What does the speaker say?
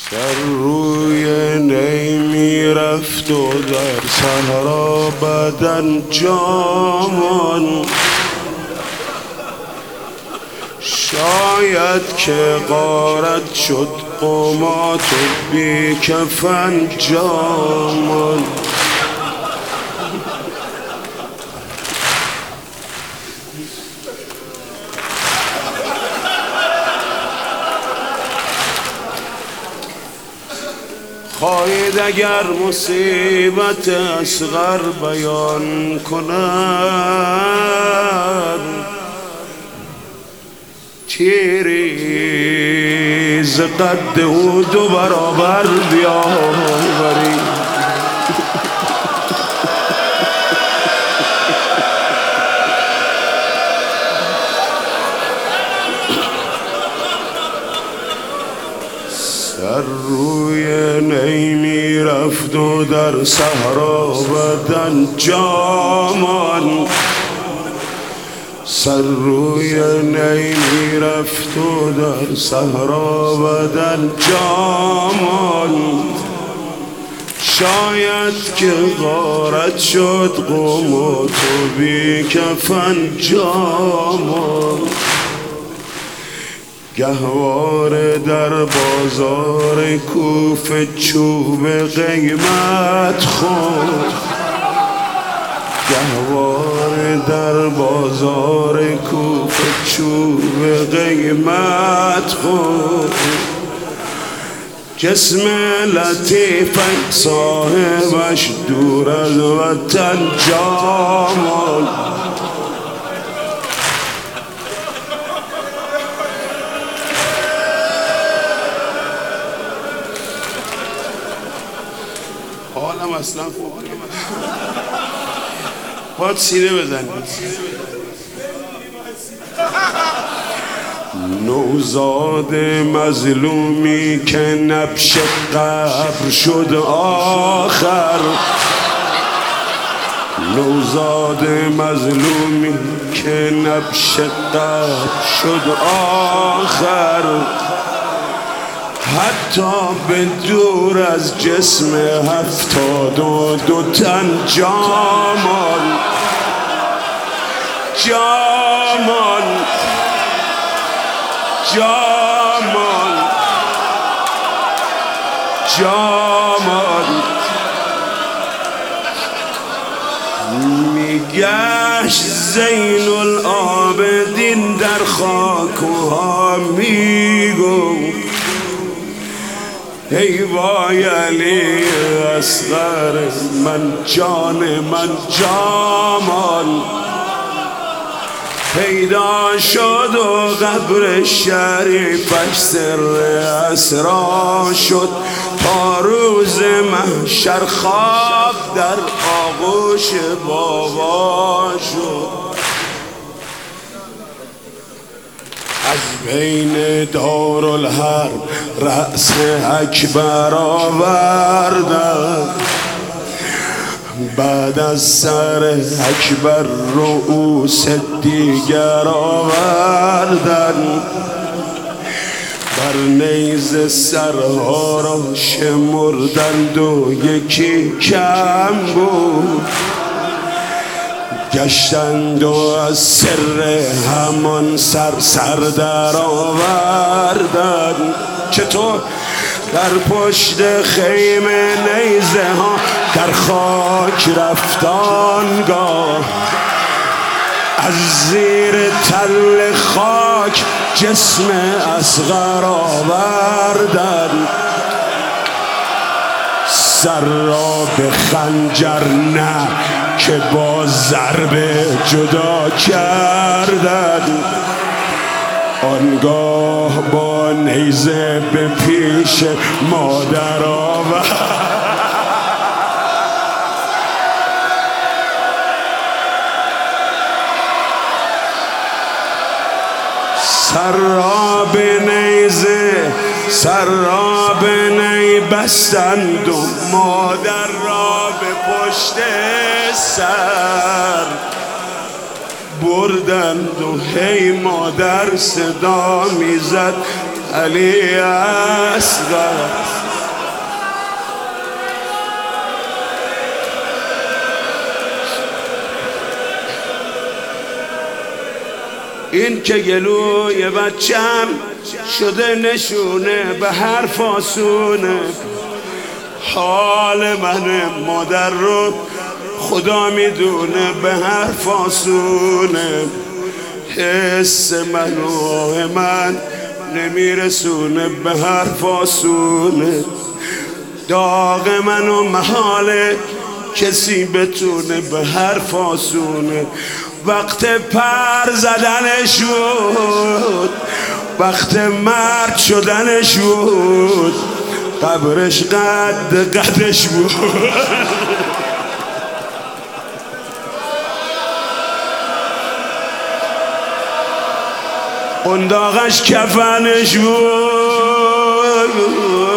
سر روی نی میرفت و در صحرا بدن جامان، شاید که غارت شد قامات و بی کفن جامان. خواهید اگر مصیبت اصغر بیان کند، تیری ز قد او 2 برابر بیاوری. سر روی نی میرفت و در صحرا بدن جامان، سر روی نی میرفت و در صحرا بدن جامان، شاید که غارت شد قامات و بی کفن جامان. گهواره در بازار کوفه چوب قیمت خورد، گهواره در بازار کوفه چوب قیمت خورد. جسم لطیف صاحبش دور از وطن جامان، حالم اصلا خوب باید سینه بزنید. نوزاد مظلومی که نبش قبر شد آخر، نوزاد مظلومی که نبش قبر شد آخر، حتی به دور از جسم 72 تن جامان. جامان جامان جامان میگشت زین العابدین در خاکوها میگفت ای وای علی اصغر من جان من جامان. پیدا شد و قبر شریفش سر اسرار شد، تا روز محشر خواب در آغوش بابا شد. از بین دارالحرب رأس اکبر آوردن، بعد از سر اکبر رؤوس دیگر آوردن. بر نیزه سرها را شمردند و یکی کم بود، گشتند و از سر همان سر در آوردن. چطور؟ در پشت خیمه نیزه ها در خاک رفتانگاه، از زیر تل خاک جسم اصغر آوردن. سر را به خنجر نه که با ضربه جدا کردن، آنگاه با نیزه به پیش مادر آورد. سر را به نیزه سر را به نی بستند و مادر را به پشت سر بردند و هی مادر صدا میزد علی اصغر. این که گلوی بچم شده نشونه به هر فاسونه. حال من مادر رو خدا میدونه به هر فاسونه. حس من و آه من نمیرسونه به هر فاسونه. داغ من و محاله کسی بتونه به هر فاسونه. وقت پر زدنش بود، وقت مرد شدنش بود، قبرش قدش بود. قنداقش کفنش بود.